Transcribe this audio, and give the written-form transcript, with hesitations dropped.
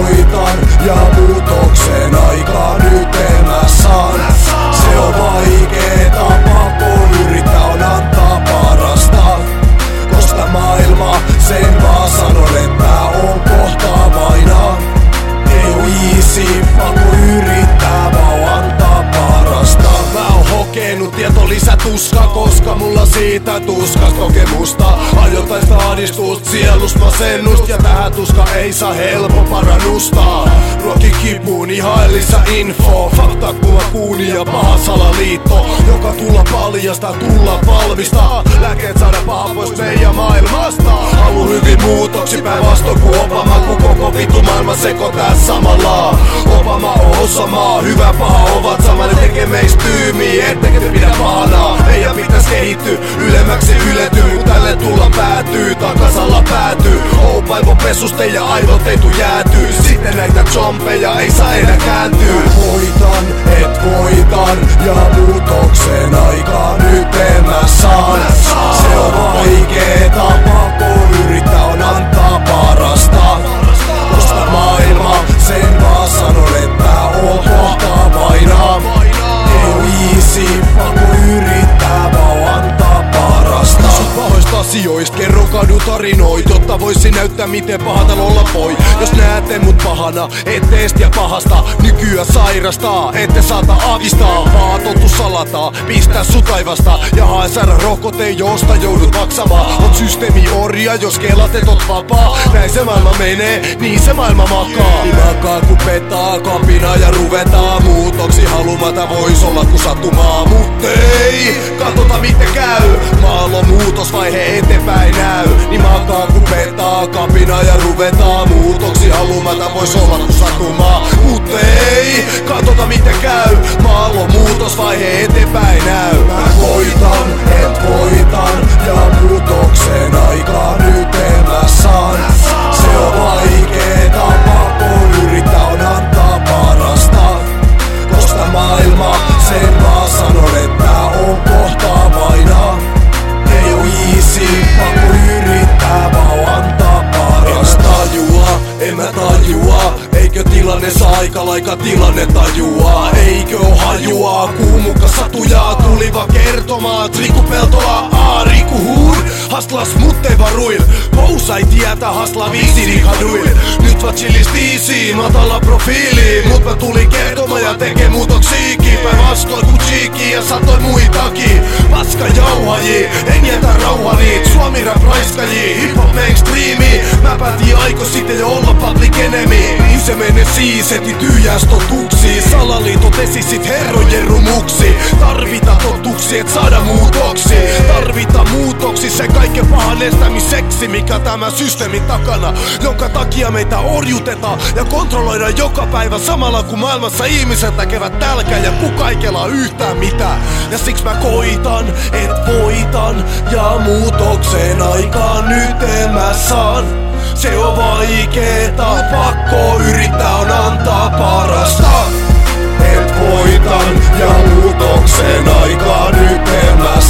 voitan ja muutoksen aikaa nyt mä saan. Se on vaikeeta, pakko yrittää on antaa parasta. Koska maailma sen vaan sanon, että on kohta vainaa. Ei oo easy, pakko yrittää vaan antaa parasta. Mä oon hokenut tieto lisätuska, koska mulla siitä tuskas kokemusta. Ajoitaista ahdistusta, sielust masennust, ja tähän tuska ei saa helppo parannusta. Ruokin kipuun ihaillissa info, fakta kuva kuuni ja paha salaliitto, joka tulla paljasta, tulla valmista. Lääkeet saada paha pois meidän maailmasta. Halu hyvin muutoksi päinvastoin kuin Obama, kun koko vittu maailma sekoittaa samalla. Obama on osa maa, hyvä paha ovat sama, ne tekee meistä tyymiä, ettekä te pidä pahana. Meidän pitäis kehittyä, ylemmäksi ylety, mut tälle tulla päätyy, takasalla päätyy. Oupaivo pesuste ja aivot ei tuu jäätyy, sitten näitä jompeja ei saa enää kääntyä. Voitan, et voitan, ja muutoksen aikaa nyt mä saan. Se on vaikeeta, pakko yrittää on antaa parasta. Koska maailma sen vaan sanon, että on kohta vainaa. Ei oo easy, pakko yrittää vaan antaa parasta. Kysy pahoista asioista, kerro kadun tarinoit, jotta voisin näyttää miten pahata olla voi. Jos näette mut pahana, etteest ja pahasta, nykyään sairastaa, ette saata avistaa. Vaan tottu salataa, pistää sut taivasta, ja hae saada rokote, josta joudut maksamaan. Oot systeemi orja, jos kelat et oot vapaa. Näin se maailma menee, niin se maailma makaa. Niin makaa kun petaa, kapina ja ruvetaan. Muutoksi halumata vois olla kun sattumaa, mut ei katota miten käy. Maalla on muutosvaihe eteenpäin näy. Niin makaa kun petaa, kapina ja ruvetaan. Muutoksi halumata vois olla kun sattumaa, mut ei katota miten käy. Maalla on muutosvaihe eteenpäin näy. Mä voitan, et voitan, ja muutoksen aikaa nyt mä saan. Se on vaikeeta, pakko yrittää on antaa parasta. Koska maailma sen vaan sanon, että on kohta vainaa. Ei oo easy, pakko yrittää vaan antaa parasta. En mä tajua, eikö tilanne saa aika laika tilanne tajua. Eikö oo hajua, kuumukka satujaa, tuliva kertomaan. Riku Peltola, Riku Huun, haslas mut ei varuil. Pousa ei tietä, hasla viisiri kaduil. Nyt vaan chillis tiisiin, matala profiiliin. Mut mä tulin kertomaan ja tekee muutoksiikin. Päinvastoin ku cheekiin ja satoi muitakin. Paska jauhajii, en jätä rauhaniit. Suomi rap raiskajii, hip-hop mainstreami. Mä päätin aiko sitten jo olla public enemy. Niin se menee siis heti tyhjäs totuksiin. Salaliitot esisit herrojen rumuksi. Tarvita totuksi, et saada muutoksi. Tarvita muutoksi, se kaiken pahan estämiseksi. Mikä tämä systeemin takana, jonka takia meitä orjutetaan ja kontrolloidaan joka päivä. Samalla kun maailmassa ihmiset näkevät tälkää ja kuka ei kelaa yhtään mitään. Ja siksi mä koitan, et voitan, ja muutoksen aikaa nyt mä saan. Se on vaikeeta, pakko yrittää on antaa parasta. Et voitan, ja muutoksen aikaa nyt mä